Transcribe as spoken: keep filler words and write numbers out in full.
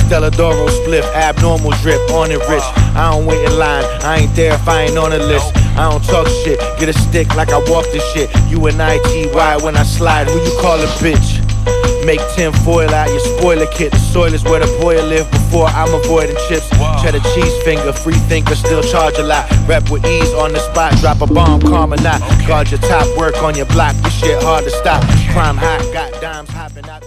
Stelladoro spliff, abnormal drip, on it rich. I don't wait in line, I ain't there if I ain't on the list. I don't talk shit, get a stick like I walk this shit. You and I T Y when I slide, who you call a bitch? Make tin foil out your spoiler kit. The soil is where the boy live before I'm avoiding chips. Cheddar cheese finger, free thinker, still charge a lot. Rep with ease on the spot, drop a bomb, calm or not. Guard your top, work on your block, this shit hard to stop. Crime hot, got dimes hopping out.